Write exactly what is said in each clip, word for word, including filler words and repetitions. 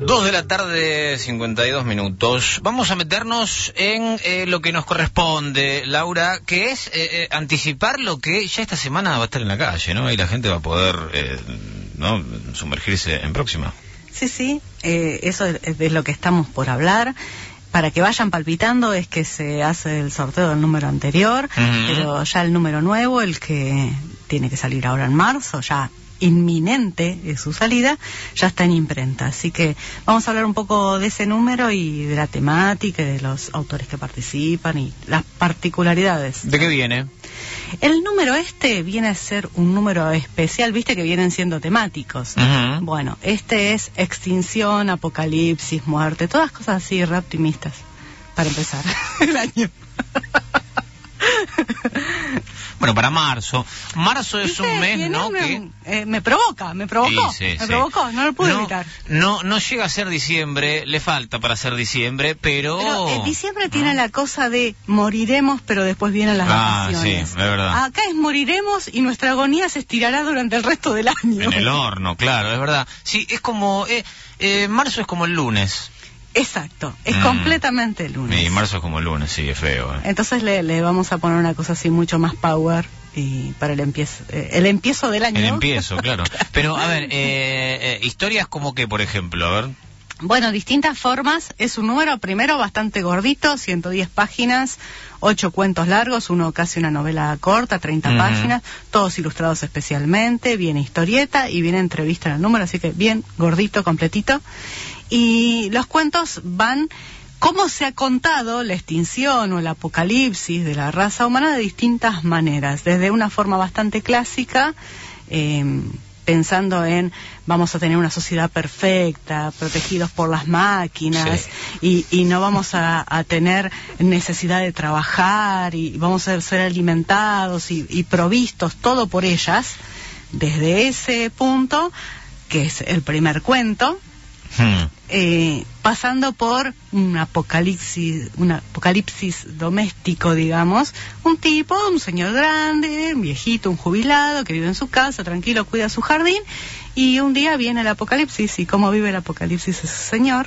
Dos de la tarde, cincuenta y dos minutos. Vamos a meternos en eh, lo que nos corresponde, Laura, que es eh, eh, anticipar lo que ya esta semana va a estar en la calle, ¿no? Y la gente va a poder, eh, ¿no?, sumergirse en Próxima. Sí, sí, eh, eso es, es de lo que estamos por hablar. Para que vayan palpitando es que se hace el sorteo del número anterior, uh-huh. pero ya el número nuevo, el que tiene que salir ahora en marzo, ya inminente es su salida, ya está en imprenta. Así que vamos a hablar un poco de ese número y de la temática, de los autores que participan y las particularidades. ¿De qué viene? El número este viene a ser un número especial, viste que vienen siendo temáticos. Uh-huh. Bueno, este es extinción, apocalipsis, muerte, todas cosas así re optimistas, para empezar el año. Bueno, para marzo. Marzo es un mes, ¿no? Me, que... eh, me provoca, me provocó, sí, sí, me sí. provocó, no lo pude no, evitar. No, no llega a ser diciembre, le falta para ser diciembre, pero... Pero eh, diciembre tiene ¿no? la cosa de moriremos, pero después vienen las ah, vacaciones. Sí, es verdad. Acá es moriremos y nuestra agonía se estirará durante el resto del año. En el horno, claro, es verdad. Sí, es como... Eh, eh, marzo es como el lunes. Exacto, es mm. completamente el lunes. Y marzo es como el lunes, sí, es feo. Eh. Entonces le, le vamos a poner una cosa así mucho más power y para el empiezo, eh, el empiezo del año. El empiezo, claro. Pero, a ver, eh, eh, historias como que, por ejemplo, a ver... Bueno, distintas formas. Es un número, primero, bastante gordito, ciento diez páginas, ocho cuentos largos, uno casi una novela corta, treinta uh-huh. páginas, todos ilustrados especialmente, viene historieta y viene entrevista en el número, así que bien gordito, completito. Y los cuentos van cómo se ha contado la extinción o el apocalipsis de la raza humana de distintas maneras, desde una forma bastante clásica, eh, pensando en vamos a tener una sociedad perfecta, protegidos por las máquinas, sí. y, y no vamos a, a tener necesidad de trabajar, y vamos a ser alimentados y, y provistos todo por ellas, desde ese punto, que es el primer cuento, Hmm. Eh, pasando por un apocalipsis, un apocalipsis doméstico, digamos, un tipo, un señor grande, un viejito, un jubilado que vive en su casa, tranquilo, cuida su jardín, y un día viene el apocalipsis. ¿Y cómo vive el apocalipsis ese señor?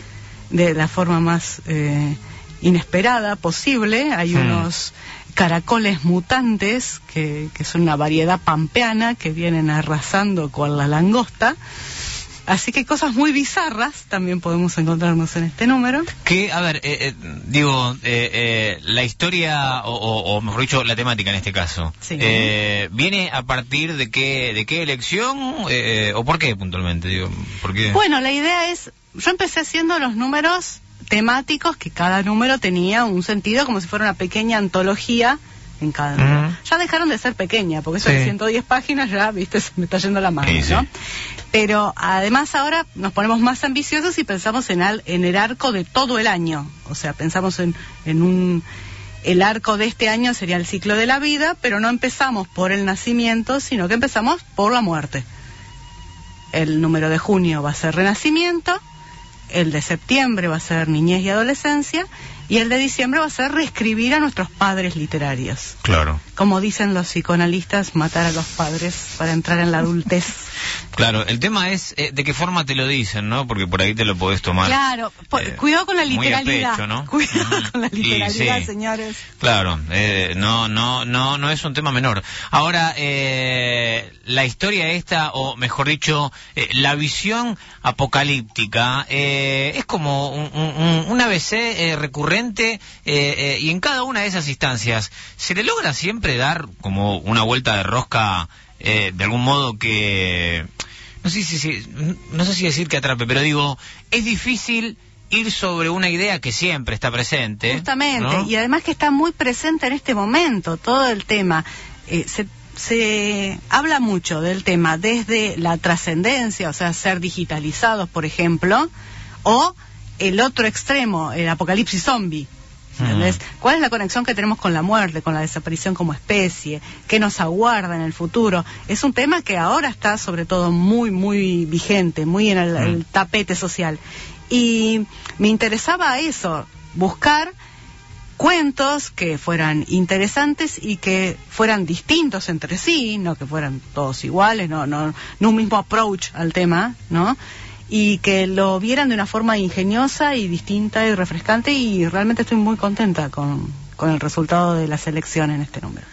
De la forma más eh, inesperada posible. Hay hmm. unos caracoles mutantes que, que son una variedad pampeana que vienen arrasando con la langosta. Así que cosas muy bizarras también podemos encontrarnos en este número. Que, a ver, eh, eh, digo, eh, eh, la historia, o, o, o mejor dicho, la temática en este caso, sí. eh, ¿viene a partir de qué, de qué elección eh, o por qué puntualmente? Digo, ¿por qué? Bueno, la idea es, yo empecé haciendo los números temáticos, que cada número tenía un sentido como si fuera una pequeña antología en cada número. Uh-huh. Ya dejaron de ser pequeña, porque eso sí. de ciento diez páginas ya, viste, se me está yendo la mano, sí, ¿no? Sí. Pero además ahora nos ponemos más ambiciosos y pensamos en, al, en el arco de todo el año. O sea, pensamos en, en un... El arco de este año sería el ciclo de la vida, pero no empezamos por el nacimiento, sino que empezamos por la muerte. El número de junio va a ser renacimiento, el de septiembre va a ser niñez y adolescencia, y el de diciembre va a ser reescribir a nuestros padres literarios. Claro. Como dicen los psicoanalistas, matar a los padres para entrar en la adultez. Claro, el tema es eh, de qué forma te lo dicen, ¿no? Porque por ahí te lo podés tomar. Claro, po- eh, cuidado con la literalidad. Muy a pecho, ¿no? Cuidado uh-huh. con la literalidad, sí. señores. Claro, eh, no, no, no, no es un tema menor. Ahora, eh, la historia esta, o mejor dicho, eh, la visión apocalíptica, eh, es como un, un, un A B C eh, recurrente, eh, eh, y en cada una de esas instancias, ¿se le logra siempre dar como una vuelta de rosca, eh, de algún modo que... No sé si, si, no sé si decir que atrape, pero digo, es difícil ir sobre una idea que siempre está presente. Justamente, ¿no? Y además que está muy presente en este momento, todo el tema. Eh, se, se habla mucho del tema desde la trascendencia, o sea, ser digitalizados, por ejemplo, o el otro extremo, el apocalipsis zombie. ¿Entendés? Uh-huh. ¿Cuál es la conexión que tenemos con la muerte, con la desaparición como especie? ¿Qué nos aguarda en el futuro? Es un tema que ahora está sobre todo muy, muy vigente, muy en el, uh-huh. el tapete social. Y me interesaba eso, buscar cuentos que fueran interesantes y que fueran distintos entre sí, no que fueran todos iguales, no, no, no un mismo approach al tema, ¿no? y que lo vieran de una forma ingeniosa y distinta y refrescante, y realmente estoy muy contenta con, con el resultado de la selección en este número.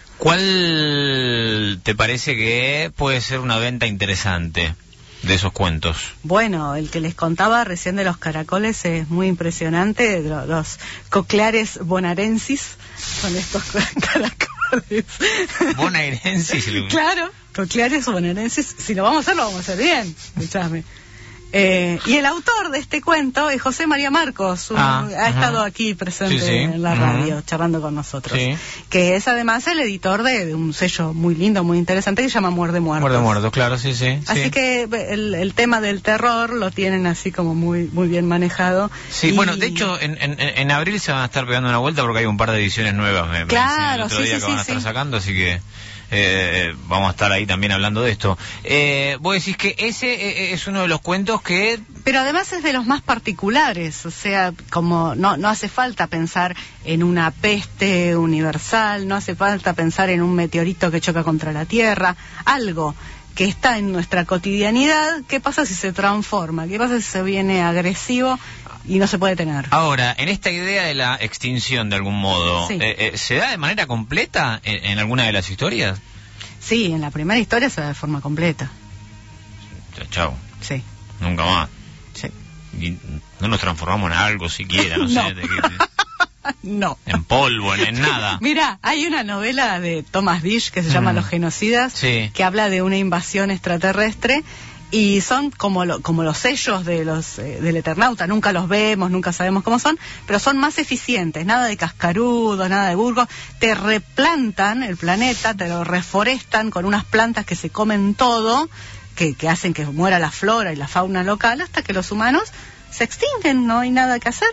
¿Cuál te parece que puede ser una venta interesante de esos cuentos? Bueno, el que les contaba recién de los caracoles es muy impresionante, los, los cocleares bonaerensis, son estos caracoles. ¿Bonaerensis? Claro, cocleares bonaerensis, si lo vamos a hacer, lo vamos a hacer bien, escuchame. Eh, y el autor de este cuento es José María Marcos, un, ah, ha uh-huh. estado aquí presente sí, sí. en la radio, uh-huh. charlando con nosotros, sí. que es además el editor de, de un sello muy lindo, muy interesante, que se llama Muerde Muertos. Muerde Muertos, claro, sí, sí. Así sí. que el, el tema del terror lo tienen así como muy muy bien manejado. Sí, y... bueno, de hecho, en, en, en abril se van a estar pegando una vuelta porque hay un par de ediciones nuevas, me, claro, me dicen el otro sí, día sí, que sí, van a estar sí. sacando, así que... Eh, vamos a estar ahí también hablando de esto. Eh, vos decís que ese eh, es uno de los cuentos que... Pero además es de los más particulares, o sea, como no, no hace falta pensar en una peste universal, no hace falta pensar en un meteorito que choca contra la Tierra, algo que está en nuestra cotidianidad. ¿Qué pasa si se transforma? ¿Qué pasa si se viene agresivo y no se puede tener? Ahora, en esta idea de la extinción, de algún modo, sí. eh, eh, ¿se da de manera completa en, en alguna de las historias? Sí, en la primera historia se da de forma completa. Chao. Sí. Nunca más. Sí. Y no nos transformamos en algo siquiera, no, no. sé. De qué, no. En polvo, en, en nada. Mira, hay una novela de Thomas Disch que se llama mm. Los genocidas, sí. que habla de una invasión extraterrestre. Y son como, lo, como los sellos de los eh, del Eternauta, nunca los vemos, nunca sabemos cómo son, pero son más eficientes, nada de cascarudos, nada de burgos, te replantan el planeta, te lo reforestan con unas plantas que se comen todo, que, que hacen que muera la flora y la fauna local, hasta que los humanos se extinguen, no hay nada que hacer.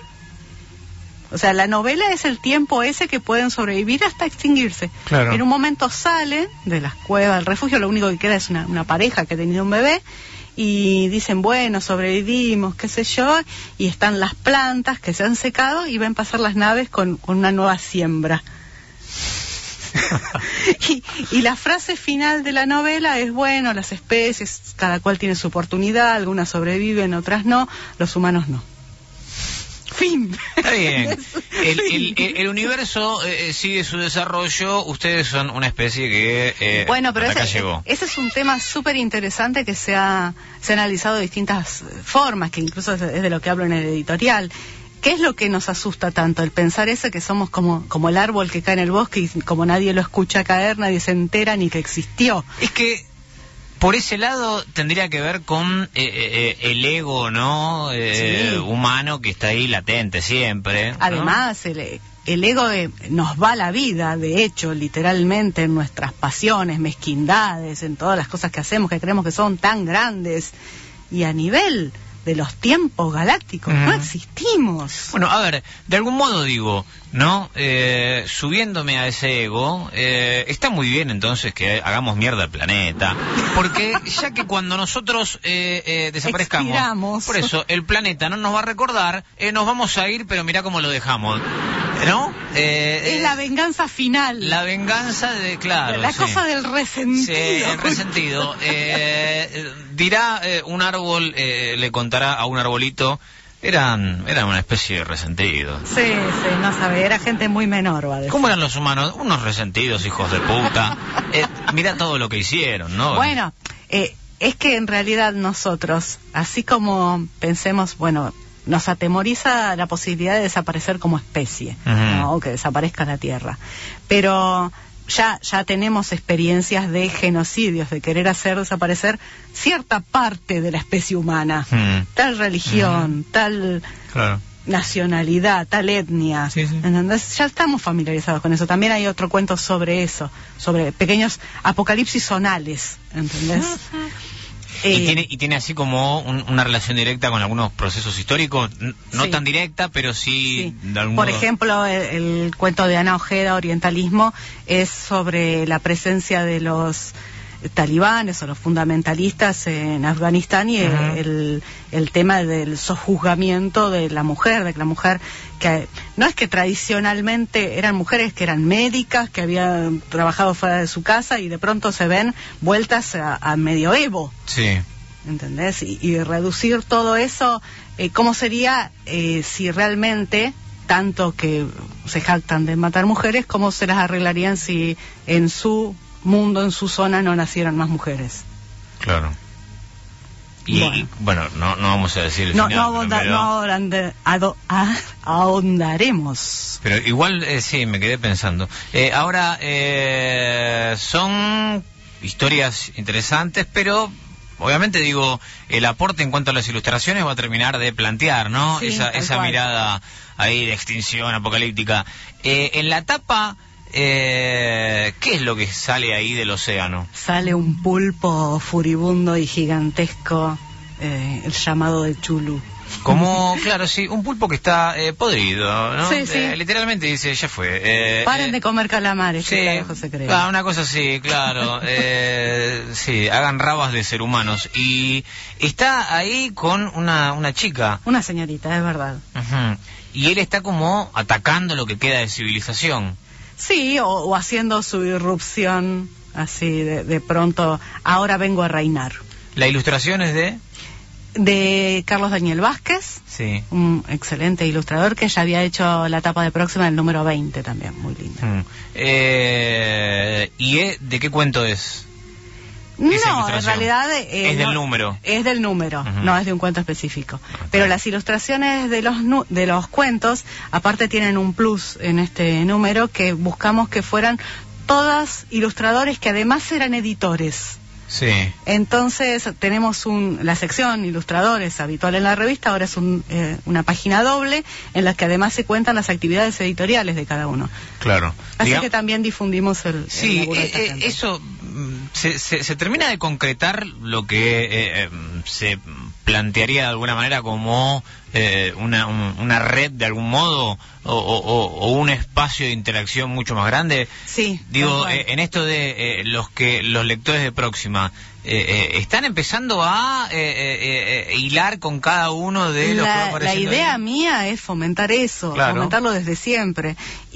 O sea, la novela es el tiempo ese que pueden sobrevivir hasta extinguirse. Claro. En un momento salen de las cuevas del refugio, lo único que queda es una, una pareja que ha tenido un bebé, y dicen, bueno, sobrevivimos, qué sé yo, y están las plantas que se han secado y ven pasar las naves con, con una nueva siembra. y, y la frase final de la novela es, bueno, las especies, cada cual tiene su oportunidad, algunas sobreviven, otras no, los humanos no. Fin. Está bien. El, el, el, el universo eh, sigue su desarrollo. Ustedes son una especie que eh, bueno, pero hasta acá ese, llegó. Ese es un tema súper interesante que se ha, se ha analizado de distintas formas, que incluso es de lo que hablo en el editorial. ¿Qué es lo que nos asusta tanto? El pensar ese que somos como, como el árbol que cae en el bosque y como nadie lo escucha caer, nadie se entera ni que existió. Es que por ese lado tendría que ver con eh, eh, el ego, ¿no? Eh, sí. Humano que está ahí latente siempre, ¿no? Además, el, el ego de, nos va la vida, de hecho, literalmente, en nuestras pasiones, mezquindades, en todas las cosas que hacemos, que creemos que son tan grandes, y a nivel de los tiempos galácticos, mm. no existimos. Bueno, a ver, de algún modo digo, ¿no? Eh, subiéndome a ese ego, eh, está muy bien entonces que hagamos mierda al planeta, porque ya que cuando nosotros eh, eh, desaparezcamos, expiramos. Por eso, el planeta no nos va a recordar, eh, nos vamos a ir, pero mirá cómo lo dejamos, ¿no? Eh, es eh, la venganza final. La venganza de, claro. La sí. cosa del resentido. Sí, el resentido. Eh, dirá eh, un árbol, eh, le contará a un arbolito, eran eran una especie de resentidos. Sí, sí, no sabe, era gente muy menor, va a decir. ¿Cómo eran los humanos? Unos resentidos, hijos de puta. Eh, mira todo lo que hicieron, ¿no? Bueno, eh, es que en realidad nosotros, así como pensemos, bueno, nos atemoriza la posibilidad de desaparecer como especie, uh-huh. ¿no? O que desaparezca la Tierra. Pero ya ya tenemos experiencias de genocidios, de querer hacer desaparecer cierta parte de la especie humana, uh-huh. tal religión, uh-huh. tal claro. nacionalidad, tal etnia. Sí, sí. ¿Entendés? Ya estamos familiarizados con eso. También hay otro cuento sobre eso, sobre pequeños apocalipsis zonales, ¿entendés? Uh-huh. Y, eh, tiene, y tiene así como un, una relación directa con algunos procesos históricos, no sí. tan directa, pero sí, sí. de algún Por modo... ejemplo, el, el cuento de Ana Ojeda, Orientalismo, es sobre la presencia de los talibanes o los fundamentalistas en Afganistán y uh-huh. el, el tema del sojuzgamiento de la mujer, de que la mujer, que no es que tradicionalmente eran mujeres que eran médicas, que habían trabajado fuera de su casa y de pronto se ven vueltas a, a medioevo. Sí. ¿entendés? Y, y reducir todo eso, eh, ¿cómo sería eh, si realmente, tanto que se jactan de matar mujeres, cómo se las arreglarían si en su mundo, en su zona, no nacieran más mujeres? Claro. Y bueno, y, bueno no, no vamos a decir el no, final, no, ahonda, pero... no ahonda, ado, ah, ahondaremos. Pero igual, eh, sí, me quedé pensando. Eh, ahora, eh, son historias interesantes, pero obviamente, digo, el aporte en cuanto a las ilustraciones va a terminar de plantear, ¿no? Sí, esa esa mirada ahí de extinción apocalíptica. Eh, en la tapa... Eh, ¿qué es lo que sale ahí del océano? Sale un pulpo furibundo y gigantesco, eh, el llamado de Chulu. Como, claro, sí, un pulpo que está eh, podrido, ¿no? Sí, sí. Eh, literalmente dice, ya fue. Eh, Paren eh, de comer calamares, sí, que se cree. Ah, una cosa así, claro. eh, sí, hagan rabas de ser humanos. Y está ahí con una, una chica. Una señorita, es verdad. Uh-huh. Y él está como atacando lo que queda de civilización. Sí, o, o haciendo su irrupción, así de, de pronto, ahora vengo a reinar. ¿La ilustración es de...? De Carlos Daniel Vázquez, sí, un excelente ilustrador que ya había hecho la tapa de Próxima del número veinte también, muy linda. Mm. Eh, ¿Y es, de qué cuento es? No, en realidad eh, es no, del número. Es del número, uh-huh. No es de un cuento específico. Okay. Pero las ilustraciones de los nu de los cuentos, aparte tienen un plus en este número, que buscamos que fueran todas ilustradores que además eran editores. Sí. Entonces tenemos un, la sección ilustradores habitual en la revista, ahora es un, eh, una página doble en la que además se cuentan las actividades editoriales de cada uno. Claro. Así Digam- que también difundimos el... Sí, el eh, eh, eso se, se, se termina de concretar lo que eh, eh, se plantearía de alguna manera como eh, una, un, una red de algún modo o, o, o un espacio de interacción mucho más grande. Sí. Digo, eh, en esto de eh, los que los lectores de Próxima eh, eh, están empezando a eh, eh, eh, hilar con cada uno de los la, que va apareciendo. La idea ahí. mía es fomentar eso, claro. Fomentarlo desde siempre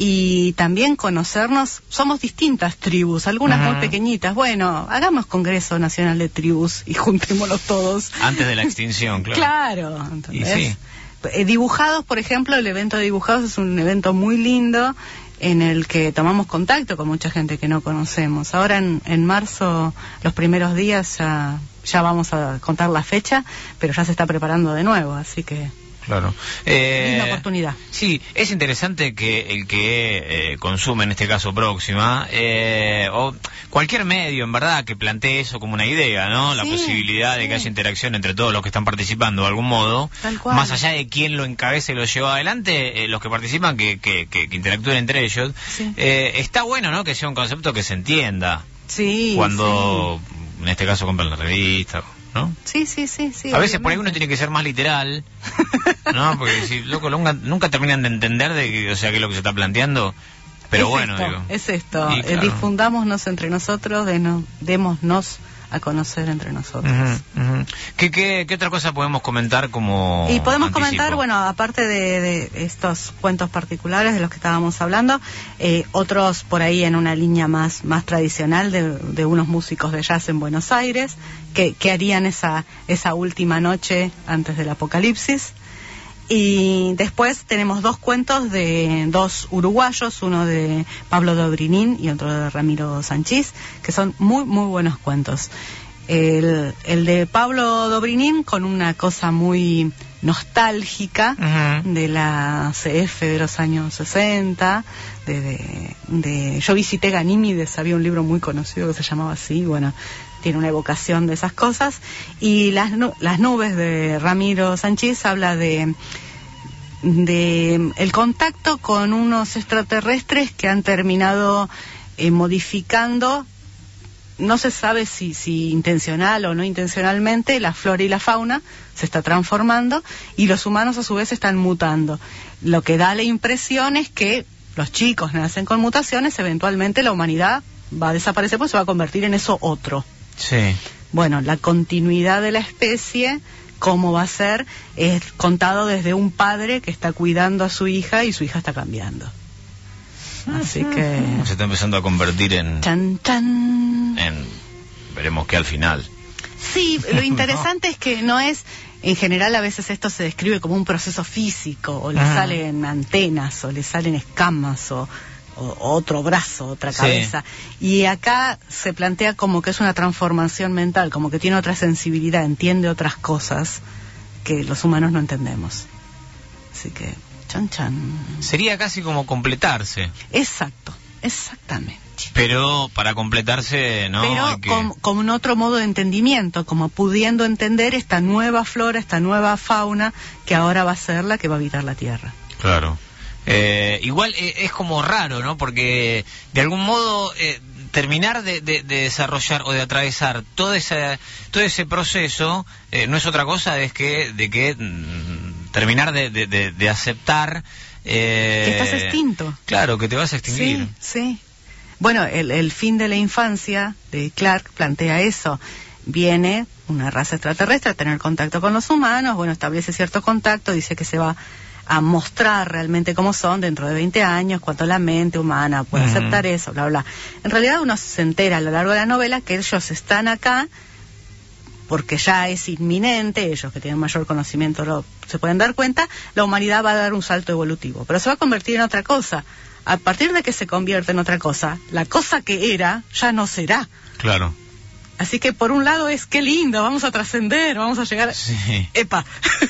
y también conocernos. Somos distintas tribus, algunas uh-huh. muy pequeñitas. Bueno, hagamos Congreso Nacional de Tribus y juntémoslos todos. Antes de la extinción, claro. Claro, ¿entendés? Y sí. Eh, dibujados, por ejemplo, el evento de Dibujados es un evento muy lindo en el que tomamos contacto con mucha gente que no conocemos. Ahora en, en marzo, los primeros días, ya, ya vamos a contar la fecha, pero ya se está preparando de nuevo, así que... Claro. Eh, linda oportunidad. Sí, es interesante que el que eh, consume, en este caso Próxima, eh, o cualquier medio, en verdad, que plantee eso como una idea, ¿no? La sí, posibilidad de sí. que haya interacción entre todos los que están participando de algún modo. Tal cual. Más allá de quién lo encabece y lo lleva adelante, eh, los que participan, que, que, que, que interactúen entre ellos. Sí. Eh, está bueno, ¿no? Que sea un concepto que se entienda. Sí. Cuando, sí. en este caso, compran la revista, ¿no? Sí, sí, sí, sí. A veces obviamente. por ahí uno tiene que ser más literal, ¿no? Porque si, loco, nunca, nunca terminan de entender de que, o sea, qué es lo que se está planteando. Pero es bueno, esto, digo. Es esto, Y, claro. eh, difundámonos entre nosotros, de no, démonos a conocer entre nosotros. Uh-huh, uh-huh. ¿Qué, qué, ¿Qué otra cosa podemos comentar como Y podemos anticipo? comentar, bueno, aparte de, de estos cuentos particulares de los que estábamos hablando, eh, otros por ahí en una línea más, más tradicional de, de unos músicos de jazz en Buenos Aires, que, que harían esa, esa última noche antes del apocalipsis. Y después tenemos dos cuentos de dos uruguayos, uno de Pablo Dobrinín y otro de Ramiro Sanchís, que son muy, muy buenos cuentos. El, el de Pablo Dobrinín con una cosa muy nostálgica uh-huh. de la C F de los años sesenta, de, de, de yo visité Ganímedes, había un libro muy conocido que se llamaba así, bueno, tiene una evocación de esas cosas. Y las, las nubes de Ramiro Sanchís habla de de el contacto con unos extraterrestres que han terminado eh, modificando, no se sabe si, si intencional o no intencionalmente, la flora y la fauna se está transformando y los humanos a su vez están mutando. Lo que da la impresión es que los chicos nacen con mutaciones, eventualmente la humanidad va a desaparecer pues se va a convertir en eso otro. Sí. Bueno, la continuidad de la especie, cómo va a ser, es contado desde un padre que está cuidando a su hija y su hija está cambiando. Así que... se está empezando a convertir en... Chan, chan. en... veremos qué al final. Sí, lo interesante no. es que no es... En general, a veces esto se describe como un proceso físico, o le ah. salen antenas, o le salen escamas, o, o otro brazo, otra cabeza. Sí. Y acá se plantea como que es una transformación mental, como que tiene otra sensibilidad, entiende otras cosas que los humanos no entendemos. Así que, chan chan. Sería casi como completarse. Exacto, exactamente. Pero para completarse, ¿no? Pero que... con, con otro modo de entendimiento, como pudiendo entender esta nueva flora, esta nueva fauna, que ahora va a ser la que va a habitar la Tierra. Claro. Eh, igual eh, es como raro, ¿no? Porque de algún modo eh, terminar de, de, de desarrollar o de atravesar todo ese, todo ese proceso eh, no es otra cosa es que, de que mm, terminar de, de, de, de aceptar... Eh, que estás extinto. Claro, que te vas a extinguir. Sí, sí. Bueno, el, el fin de la infancia de Clarke plantea eso. Viene una raza extraterrestre a tener contacto con los humanos, bueno, establece cierto contacto, dice que se va a mostrar realmente cómo son dentro de veinte años, cuánto la mente humana puede uh-huh. aceptar eso, bla, bla. En realidad uno se entera a lo largo de la novela que ellos están acá porque ya es inminente, ellos que tienen mayor conocimiento lo, se pueden dar cuenta, la humanidad va a dar un salto evolutivo, pero se va a convertir en otra cosa. A partir de que se convierte en otra cosa, la cosa que era ya no será. Claro. Así que por un lado es, qué lindo, vamos a trascender, vamos a llegar... Sí. ¡Epa!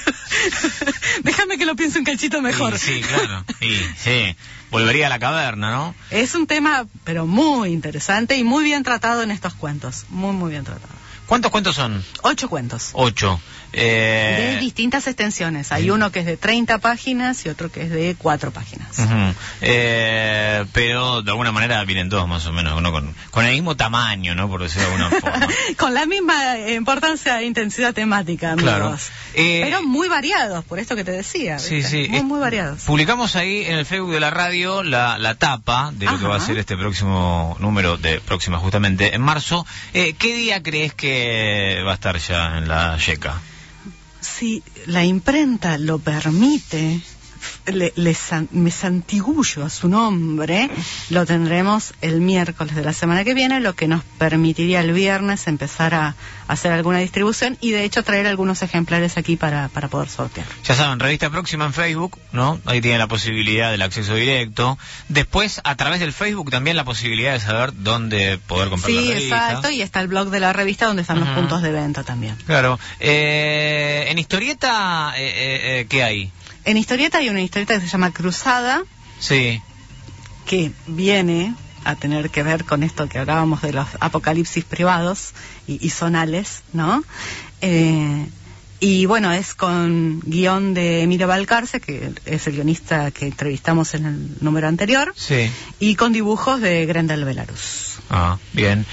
Déjame que lo piense un cachito mejor. Sí, sí, claro. Sí, sí. Volvería a la caverna, ¿no? Es un tema, pero muy interesante y muy bien tratado en estos cuentos. Muy, muy bien tratado. ¿Cuántos cuentos son? Ocho cuentos. Ocho. Eh... De distintas extensiones. Hay uno que es de treinta páginas y otro que es de cuatro páginas. Uh-huh. eh, pero de alguna manera vienen todos más o menos, ¿no? Con, con el mismo tamaño, ¿no? Por decirlo de alguna forma. Con la misma importancia e intensidad temática, amigos. Claro. Eh... Pero muy variados, por esto que te decía. Sí, ¿viste? sí. Muy, eh, muy variados. Publicamos ahí en el Facebook de la radio la, la tapa de lo Ajá. que va a ser este próximo número, de próxima justamente, en marzo. Eh, ¿Qué día crees que va a estar ya en la Yeca? Si la imprenta lo permite, le, le san, me santiguyo a su nombre, lo tendremos el miércoles de la semana que viene, lo que nos permitiría el viernes empezar a, a hacer alguna distribución y de hecho traer algunos ejemplares aquí para, para poder sortear. Ya saben, Revista Próxima en Facebook, ¿no? Ahí tienen la posibilidad del acceso directo. Después, a través del Facebook también la posibilidad de saber dónde poder comprar sí, la revista. Sí, exacto, y está el blog de la revista donde están uh-huh. los puntos de venta también. Claro. Eh, en historieta, eh, eh, eh, ¿qué hay? En historieta hay una historieta que se llama Cruzada. Sí. Que viene a tener que ver con esto que hablábamos de los apocalipsis privados y, y zonales, ¿no? Eh, y bueno, es con guión de Emilio Balcarce, que es el guionista que entrevistamos en el número anterior. Sí. Y con dibujos de Grendel Belarus. Ah, bien.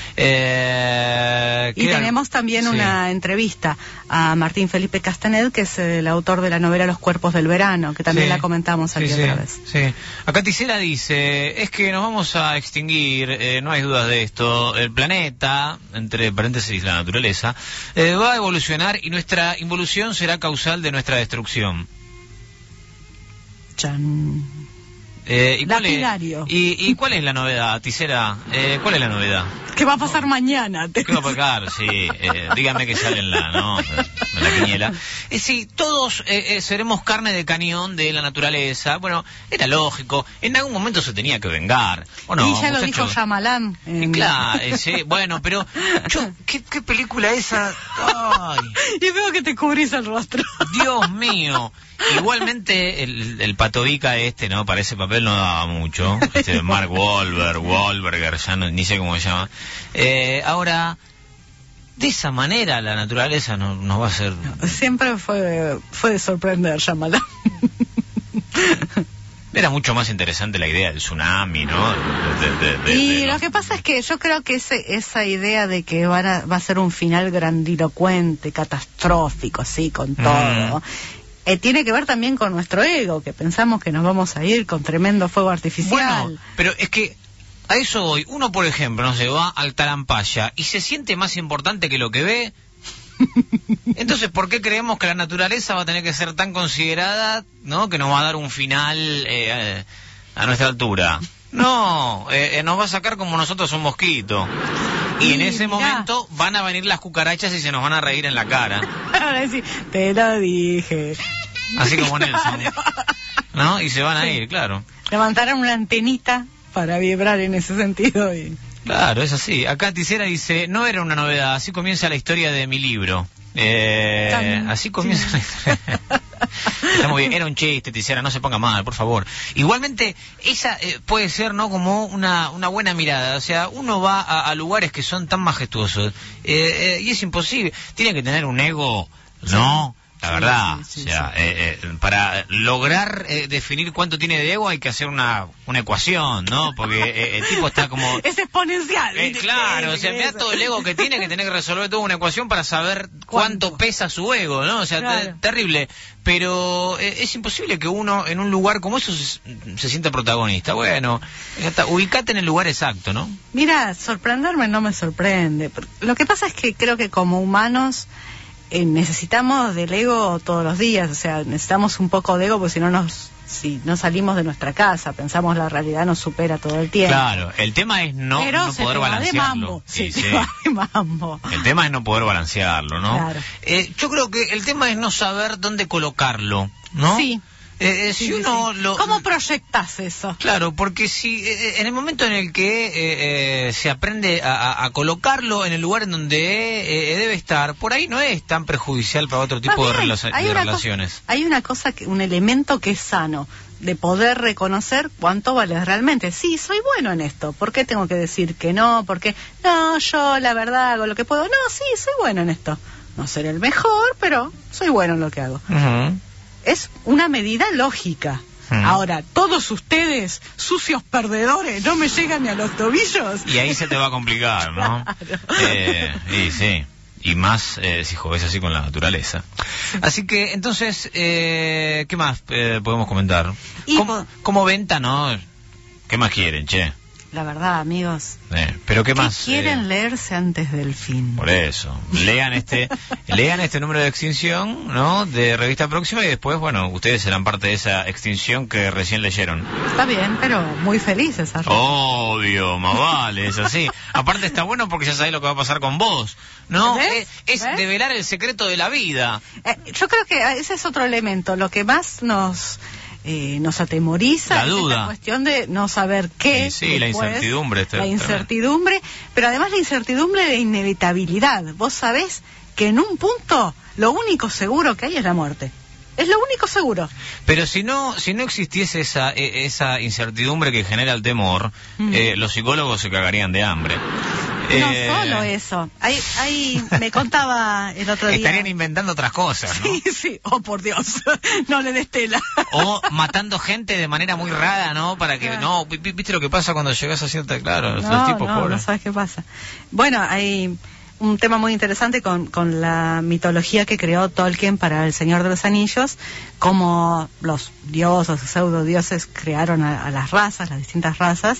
Eh, y tenemos al... también sí. una entrevista a Martín Felipe Castanet, que es el autor de la novela Los Cuerpos del Verano, que también sí. la comentamos aquí sí, otra sí. vez. Sí. Acá Tisera dice, es que nos vamos a extinguir, eh, no hay dudas de esto, el planeta, entre paréntesis la naturaleza, eh, va a evolucionar y nuestra involución será causal de nuestra destrucción. Chan... Eh, ¿y, cuál es, y, ¿Y cuál es la novedad, Tisera? Eh, ¿Cuál es la novedad? ¿Qué va a pasar no. mañana? ¿Qué va a pasar? Sí, eh, dígame que sale en la, ¿no? en la quiniela. Eh, sí, todos eh, eh, seremos carne de cañón de la naturaleza. Bueno, era lógico. En algún momento se tenía que vengar. ¿O no, y ya muchachos? Lo dijo Shyamalan. En... Claro, eh, sí, bueno, pero yo, ¿qué, ¿qué película esa? Ay. Y veo que te cubrís el rostro. Dios mío. Igualmente el, el patovica este, ¿no? Para ese papel no daba mucho. Este Mark Wahlberg, Wahlberger, ya no, ni sé cómo se llama. Eh, ahora, de esa manera la naturaleza nos no va a hacer... Siempre fue, fue de sorprender, Shyamalan. Era mucho más interesante la idea del tsunami, ¿no? De, de, de, y de, lo no. que pasa es que yo creo que ese, esa idea de que van a, va a ser un final grandilocuente, catastrófico, sí, con todo... Mm. Eh, tiene que ver también con nuestro ego, que pensamos que nos vamos a ir con tremendo fuego artificial. Bueno, pero es que a eso voy. Uno, por ejemplo, no se va al Tarampaya y se siente más importante que lo que ve. Entonces, ¿por qué creemos que la naturaleza va a tener que ser tan considerada, ¿no? Que nos va a dar un final eh, a nuestra altura? No, eh, nos va a sacar como nosotros un mosquito. Y en ese mirá. momento van a venir las cucarachas y se nos van a reír en la cara. Decir, te lo dije. Así como Nelson. ¿No? Y se van a ir, claro. Levantaron una antenita para vibrar en ese sentido. Y... Claro, es así. Acá Tisera dice, no era una novedad, así comienza la historia de mi libro. Eh, así comienza la historia. Está muy bien, era un chiste, Tisera, no se ponga mal, por favor. Igualmente, esa eh, puede ser, ¿no?, como una, una buena mirada. O sea, uno va a, a lugares que son tan majestuosos eh, eh, y es imposible. Tiene que tener un ego, ¿no? La sí, verdad, sí, sí, o sea, sí. Eh, eh, para lograr eh, definir cuánto tiene de ego hay que hacer una, una ecuación, ¿no? Porque eh, el tipo está como... Es exponencial. Eh, claro, o sea, mira todo el ego que tiene, que tener que resolver toda una ecuación para saber cuánto, cuánto pesa su ego, ¿no? O sea, claro. Terrible. Pero eh, es imposible que uno en un lugar como eso se, se sienta protagonista. Bueno, hasta, ubicate en el lugar exacto, ¿no? Mira, sorprenderme no me sorprende. Lo que pasa es que creo que como humanos... Eh, necesitamos del ego todos los días, o sea, necesitamos un poco de ego porque si no nos si no salimos de nuestra casa, pensamos la realidad nos supera todo el tiempo. Claro, el tema es no, no poder balancearlo. Sí, sí, sí. De mambo. El tema es no poder balancearlo, ¿no? Claro. Eh, yo creo que el tema es no saber dónde colocarlo, ¿no? Sí. Eh, eh, si sí, uno sí. Lo... ¿Cómo proyectas eso? Claro, porque si eh, en el momento en el que eh, eh, se aprende a, a, a colocarlo en el lugar en donde eh, debe estar, por ahí no es tan perjudicial para otro tipo de, rela hay de una relaciones. Cosa, hay una cosa, que, un elemento que es sano, de poder reconocer cuánto vales realmente. Sí, soy bueno en esto. ¿Por qué tengo que decir que no? Porque no, yo la verdad hago lo que puedo. No, sí, soy bueno en esto. No seré el mejor, pero soy bueno en lo que hago. Uh-huh. Es una medida lógica. Hmm. Ahora, todos ustedes, sucios perdedores, no me llegan ni a los tobillos. Y ahí se te va a complicar, ¿no? Claro. Eh, y sí, y más eh, si juegas así con la naturaleza. Así que, entonces, eh, ¿qué más eh, podemos comentar? Como, como venta, ¿no? ¿Qué más quieren, che? La verdad, amigos. Eh, pero qué, ¿qué más quieren eh, leerse antes del fin. Por eso, lean este, lean este número de extinción, ¿no? De Revista Próxima y después, bueno, ustedes serán parte de esa extinción que recién leyeron. Está bien, pero muy felices. Obvio, más vale, es así. Aparte está bueno porque ya sabés lo que va a pasar con vos, ¿no? ¿Ves? Es, es ¿Ves? develar el secreto de la vida. Eh, yo creo que ese es otro elemento. Lo que más nos eh, nos atemoriza la es duda. esta cuestión de no saber qué. Sí, sí, después, la incertidumbre. La incertidumbre, pero además la incertidumbre de inevitabilidad. Vos sabés que en un punto lo único seguro que hay es la muerte. Es lo único seguro. Pero si no si no existiese esa esa incertidumbre que genera el temor, mm. eh, los psicólogos se cagarían de hambre. No eh... solo eso. Hay, hay, me contaba el otro día. Estarían inventando otras cosas, ¿no? Sí, sí. Oh, por Dios. No le des tela. O matando gente de manera muy rara, ¿no? Para que, claro. No, ¿viste lo que pasa cuando llegas a cierta, claro, no, los tipos no, pobres? No sabes qué pasa. Bueno, hay un tema muy interesante con, con la mitología que creó Tolkien para El Señor de los Anillos, cómo los dioses o pseudo dioses crearon a, a las razas, las distintas razas,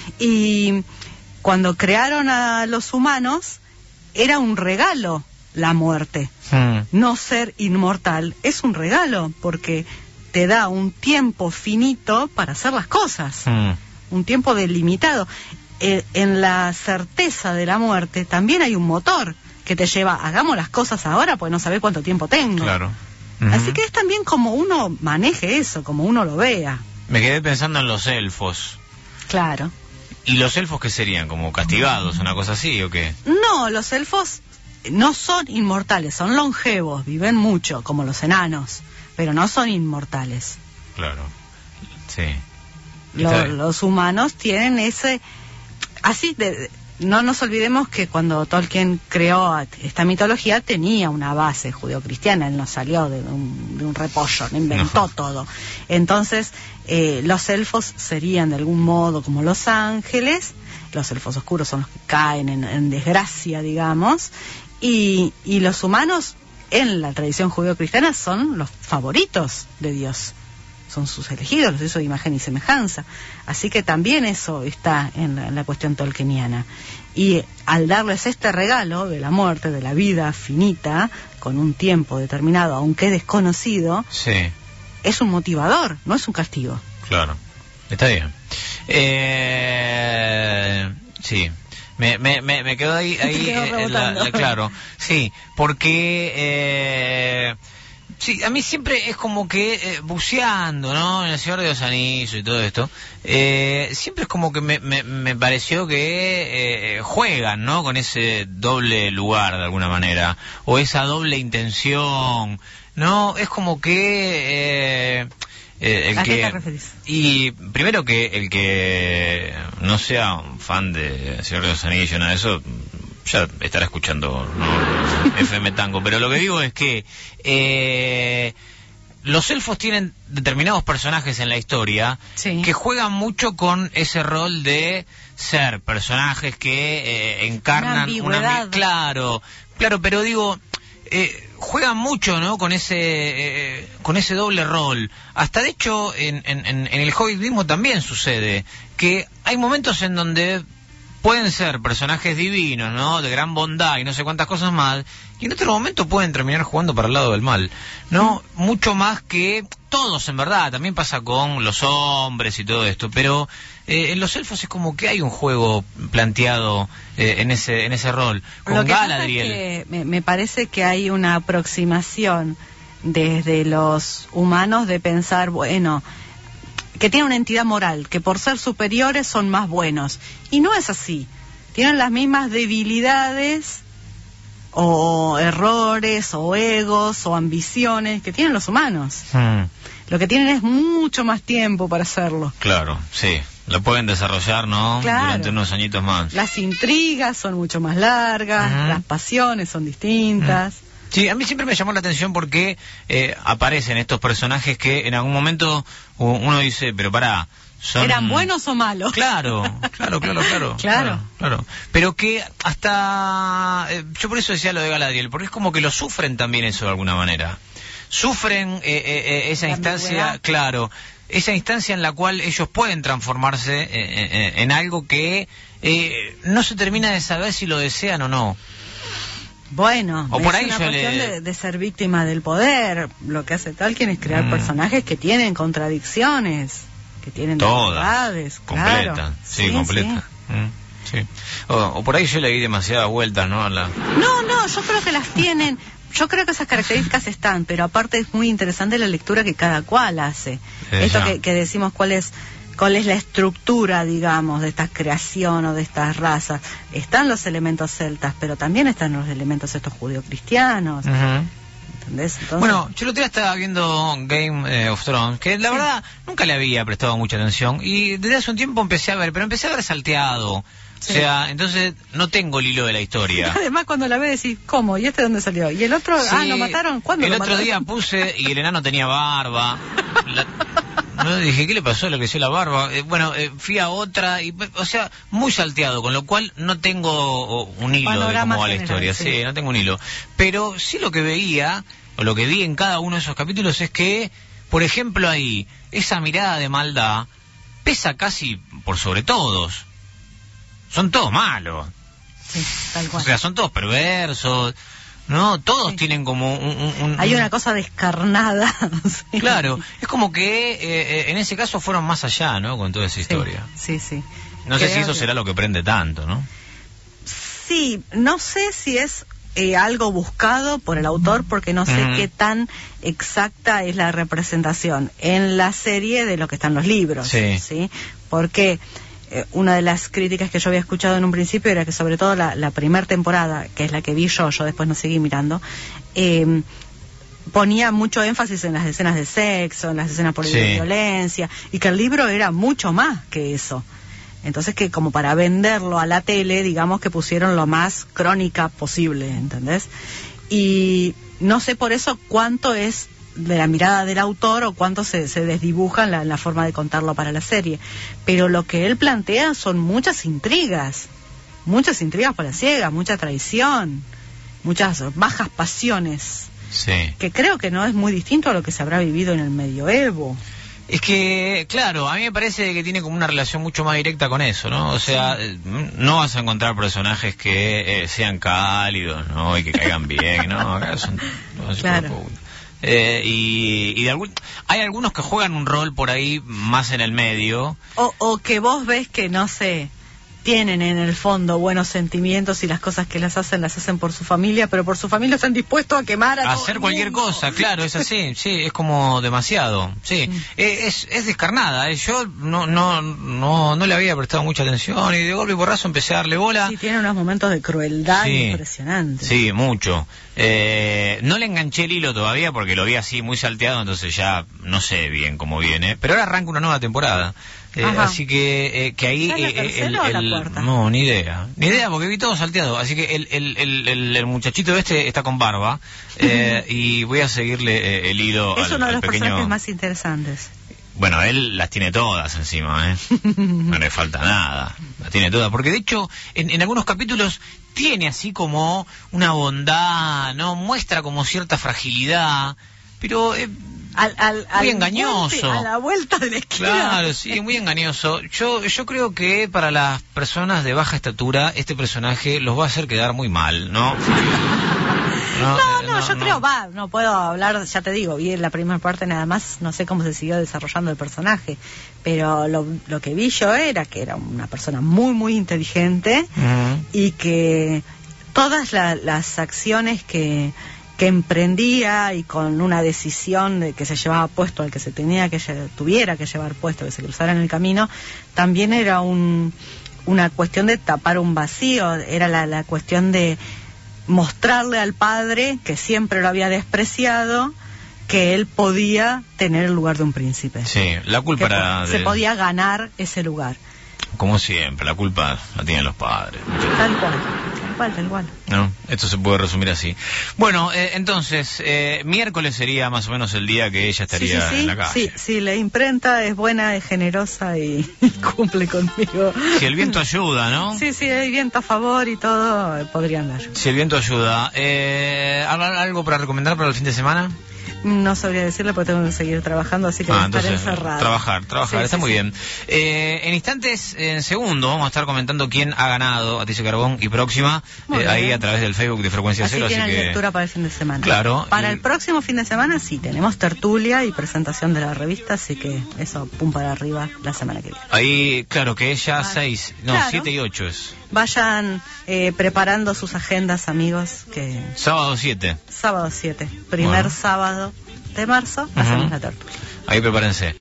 y cuando crearon a los humanos era un regalo la muerte. Hmm. No ser inmortal es un regalo porque te da un tiempo finito para hacer las cosas, hmm. un tiempo delimitado. Eh, en la certeza de la muerte también hay un motor que te lleva, hagamos las cosas ahora porque no sabés cuánto tiempo tengo. Claro. Uh-huh. Así que es también como uno maneje eso, como uno lo vea. Me quedé pensando en los elfos. Claro. ¿Y los elfos qué serían? ¿Como castigados, una cosa así o qué? No, los elfos no son inmortales, son longevos, viven mucho, como los enanos, pero no son inmortales. Claro, sí. Lo, los humanos tienen ese... Así, de, no nos olvidemos que cuando Tolkien creó esta mitología tenía una base judeocristiana, él no salió de un, de un repollo, no inventó no. todo. Entonces, eh, los elfos serían de algún modo como los ángeles, los elfos oscuros son los que caen en, en desgracia, digamos, y, y los humanos en la tradición judeocristiana son los favoritos de Dios. Son sus elegidos, los hizo de imagen y semejanza. Así que también eso está en la, en la cuestión tolkieniana. Y al darles este regalo de la muerte, de la vida finita, con un tiempo determinado, aunque desconocido, sí. es un motivador, no es un castigo. Claro, está bien. Eh, sí. Me, me, me, me quedó ahí, ahí quedó eh, la, la, claro, sí, porque eh, sí, a mí siempre es como que eh, buceando, ¿no? En El Señor de los Anillos y todo esto, eh, siempre es como que me, me, me pareció que eh, juegan, ¿no? Con ese doble lugar de alguna manera, o esa doble intención, ¿no? Es como que eh, Eh, el ¿A que, qué te referís? Y primero que el que no sea un fan de Señor de los Anillos, nada de eso, ya estará escuchando, ¿no? F M Tango, pero lo que digo es que eh, los elfos tienen determinados personajes en la historia, sí, que juegan mucho con ese rol de ser personajes que eh, encarnan una, una... Claro, claro, pero digo... Eh, juegan mucho, ¿no? Con ese eh, con ese doble rol. Hasta de hecho en, en, en el Hobbit mismo también sucede que hay momentos en donde pueden ser personajes divinos, ¿no? De gran bondad y no sé cuántas cosas más, y en otro momento pueden terminar jugando para el lado del mal, ¿no? Mm. Mucho más que todos, en verdad. También pasa con los hombres y todo esto, pero eh, en los elfos es como que hay un juego planteado eh, en ese en ese rol. Con Lo que Galadriel. Pasa es que me, me parece que hay una aproximación desde los humanos de pensar, bueno, que tienen una entidad moral, que por ser superiores son más buenos. Y no es así. Tienen las mismas debilidades o errores o egos o ambiciones que tienen los humanos. Hmm. Lo que tienen es mucho más tiempo para hacerlo. Claro, sí. Lo pueden desarrollar, ¿no? Claro. Durante unos añitos más. Las intrigas son mucho más largas, uh-huh. Las pasiones son distintas. Uh-huh. Sí, a mí siempre me llamó la atención porque eh, aparecen estos personajes que en algún momento uno dice, pero pará, son... ¿eran buenos o malos? Claro, claro, claro, claro. Claro. Claro. Pero que hasta... Eh, yo por eso decía lo de Galadriel, porque es como que lo sufren también eso de alguna manera. Sufren eh, eh, esa la instancia, ambigüedad. Claro, esa instancia en la cual ellos pueden transformarse eh, eh, en algo que eh, no se termina de saber si lo desean o no. Bueno, o por es ahí una yo cuestión le... de, de ser víctima del poder. Lo que hace Tolkien es crear mm. personajes que tienen contradicciones, que tienen todas, completa, claro. sí, sí, completa. Sí. Mm, sí. O, o por ahí yo le di demasiadas vueltas, ¿no? A la... No, no, yo creo que las tienen. Yo creo que esas características están, pero aparte es muy interesante la lectura que cada cual hace. Ella. Esto que, que decimos, cuál es cuál es la estructura, digamos, de esta creación o de estas razas. Están los elementos celtas, pero también están los elementos estos judeocristianos. Uh-huh. ¿Entendés? Entonces... Bueno, yo el otro día estaba viendo Game of Thrones, que la sí. verdad nunca le había prestado mucha atención, y desde hace un tiempo empecé a ver, pero empecé a ver salteado. Sí. O sea, entonces no tengo el hilo de la historia. Además, cuando la ves decís, ¿cómo? ¿Y este dónde salió? ¿Y el otro? Sí, ah, ¿lo mataron? ¿Cuándo el lo otro mataron? día puse y el enano tenía barba. La... No, dije, ¿qué le pasó? Le creció la barba. Eh, bueno, eh, fui a otra, y, o sea, muy salteado, con lo cual no tengo oh, un hilo Panorama de cómo va la historia. Sí. sí, no tengo un hilo. Pero sí lo que veía, o lo que vi en cada uno de esos capítulos es que, por ejemplo, ahí, esa mirada de maldad pesa casi por sobre todos. Son todos malos. Sí, tal cual. O sea, son todos perversos. No, todos sí. tienen como un, un, un... Hay una cosa descarnada. Sí. Claro, es como que eh, en ese caso fueron más allá, ¿no? Con toda esa historia. Sí, sí. sí. No Creo sé si eso que... será lo que prende tanto, ¿no? Sí, no sé si es eh, algo buscado por el autor, porque no sé uh-huh. qué tan exacta es la representación en la serie de lo que están los libros. Sí. ¿Sí? Porque... una de las críticas que yo había escuchado en un principio era que sobre todo la, la primera temporada, que es la que vi yo, yo después no seguí mirando, eh, ponía mucho énfasis en las escenas de sexo, en las escenas por sí. violencia, y que el libro era mucho más que eso. Entonces que como para venderlo a la tele, digamos que pusieron lo más crónica posible, ¿entendés? Y no sé por eso cuánto es de la mirada del autor o cuánto se, se desdibuja en la, en la forma de contarlo para la serie, pero lo que él plantea son muchas intrigas, muchas intrigas palaciegas, mucha traición, muchas bajas pasiones, sí. que creo que no es muy distinto a lo que se habrá vivido en el medioevo. Es que, claro, a mí me parece que tiene como una relación mucho más directa con eso, ¿no? O sea, sí. no vas a encontrar personajes que eh, sean cálidos, ¿no? Y que caigan bien, ¿no? Acá son... No, claro. Eh, y, y de algún, hay algunos que juegan un rol por ahí más en el medio. O, o que vos ves que, no sé, tienen en el fondo buenos sentimientos y las cosas que las hacen las hacen por su familia, pero por su familia están dispuestos a quemar a, a todo hacer el cualquier mundo. cosa, claro, es así, sí, es como demasiado, sí, Mm. eh, es, es descarnada, eh. Yo no, no, no, no le había prestado mucha atención y de golpe y porrazo empecé a darle bola. Sí, tiene unos momentos de crueldad Sí. impresionantes. Sí, mucho. Eh, no le enganché el hilo todavía porque lo vi así muy salteado, entonces ya no sé bien cómo viene. Pero ahora arranca una nueva temporada. Eh, así que, eh, que ahí... ¿Es la eh, tercera el, o la el- cuarta? No, ni idea. Ni idea porque vi todo salteado. Así que el, el, el, el, el muchachito este está con barba eh, y voy a seguirle eh, el hilo Es al, uno de al los pequeño... personajes más interesantes. Bueno, él las tiene todas encima, ¿eh? No le falta nada. Las tiene todas. Porque de hecho, en, en algunos capítulos tiene así como una bondad, ¿no? Muestra como cierta fragilidad, pero... Eh, Al, al, Muy al engañoso. golpe, a la vuelta de la esquina. Claro, sí, muy engañoso. Yo, yo creo que para las personas de baja estatura, este personaje los va a hacer quedar muy mal, ¿no? No, eh, no, yo creo, va, no puedo hablar, ya te digo, vi en la primera parte nada más, no sé cómo se siguió desarrollando el personaje, pero lo, lo que vi yo era que era una persona muy, muy inteligente Ujú. y que todas la- las acciones que, que emprendía y con una decisión de que se llevaba puesto al que se tenía que lle- tuviera que llevar puesto, que se cruzara en el camino, también era un, una cuestión de tapar un vacío, era la, la cuestión de mostrarle al padre, que siempre lo había despreciado, que él podía tener el lugar de un príncipe. Sí, la culpa Que era po- se de- podía ganar ese lugar. Como siempre, la culpa la tienen los padres. Tal cual, tal cual, tal cual. ¿No? Esto se puede resumir así. Bueno, eh, entonces, eh, miércoles sería más o menos el día que ella Sí, estaría sí, sí, en la calle. sí, sí, la imprenta es buena, es generosa y, y cumple conmigo. Si el viento ayuda, ¿no? Sí, sí, hay viento a favor y todo, eh, podría andar. Si el viento ayuda. Eh, ¿habrá ¿Algo para recomendar para el fin de semana? No sabría decirle porque tengo que seguir trabajando, así que Ah, voy a estar entonces, encerrada. trabajar, trabajar, Sí, está sí, muy sí. bien. Eh, en instantes, en segundo, vamos a estar comentando quién ha ganado Aticio Carbón y Próxima, Muy eh, ahí bien. a través del Facebook de Frecuencia Así Cero, así tienen que... lectura para el fin de semana. Claro, Para y- el próximo fin de semana sí, tenemos tertulia y presentación de la revista, así que eso, pum para arriba la semana que viene. Ahí, claro, que es ya Ah, seis, no, claro. siete y ocho es. Vayan eh, preparando sus agendas, amigos, que Sábado siete. sábado siete, primer Bueno. sábado de marzo, Ujú. hacemos la tertulia. Ahí prepárense.